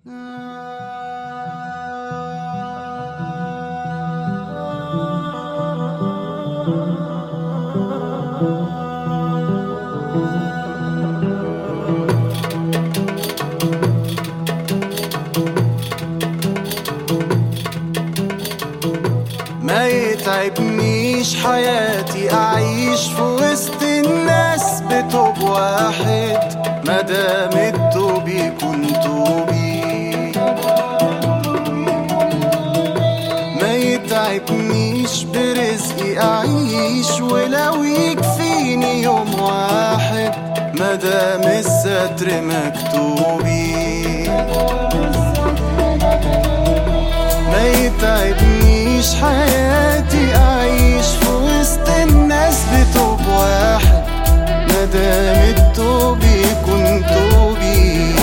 ما يتعبنيش حياتي أعيش في وسط الناس بتوب واحد، مادام التوب يكون توبي. ما يتعبنيش برزقي أعيش ولو يكفيني يوم واحد، مادام الستر مكتوبي. ما يتعبنيش حياتي أعيش في وسط الناس بتوب واحد، مادام التوب يكون توبي.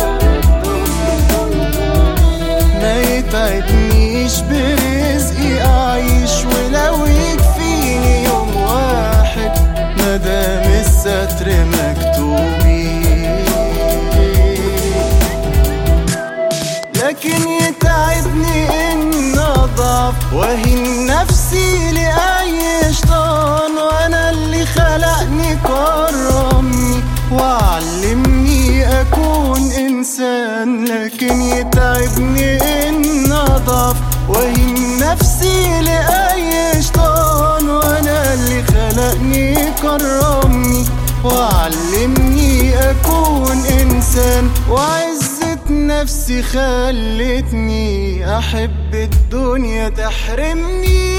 ما يتعبنيش برزقي أعيش ولو يكفيني يوم واحد، مادام الستر مكتوبي. لكن يتعبني إن أضعف وأهين نفسي لأي شيطان، وأنا اللي خلقني كرمني وعلمني أكون إنسان. لكن يتعبني إن أضعف وأهين نفسي لأي شيطان، وأنا اللي خلقني كرمني وعلمني أكون إنسان. وعزة نفسي خلتني أحب الدنيا تحرمني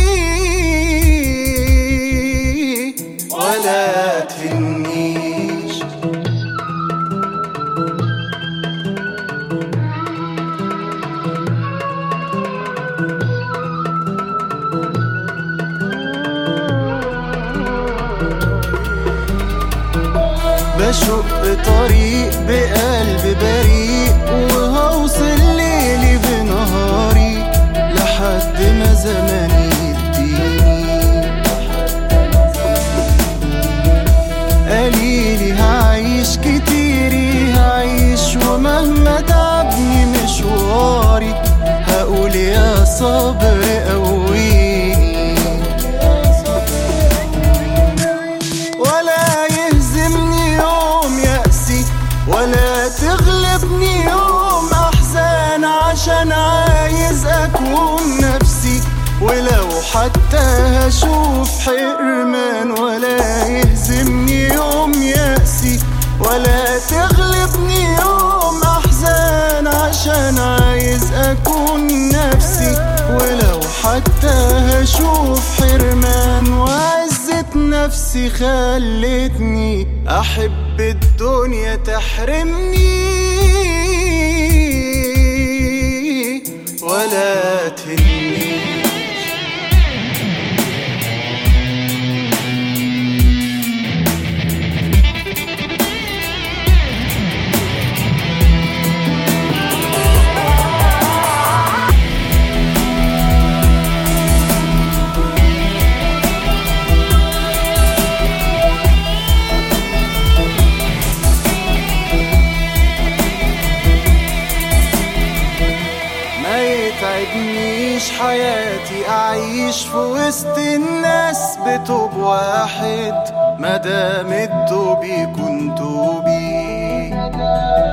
ولا تهنيش. بشق طريق بقلب بريء وهوصل ليلي بنهاري لحد ما زماني يديني. قليلي هعيش كتيري هعيش، ومهما تعبني مشواري هقول يا صبر قويني. ولا يهزمني يوم يأسي ولا تغلبني يوم أحزان، عشان عايز أكون نفسي ولو حتى هشوف حرمان. ولا يهزمني يوم يأسي ولا تغلبني يوم أحزان، عشان عايز أكون نفسي ولو حتى هشوف حرمان. وعزة نفسي خلتني أحب الدنيا تحرمني ولا تهنيش. متعبنيش حياتي أعيش في وسط الناس بتوب واحد، مادام التوب يكون توبي.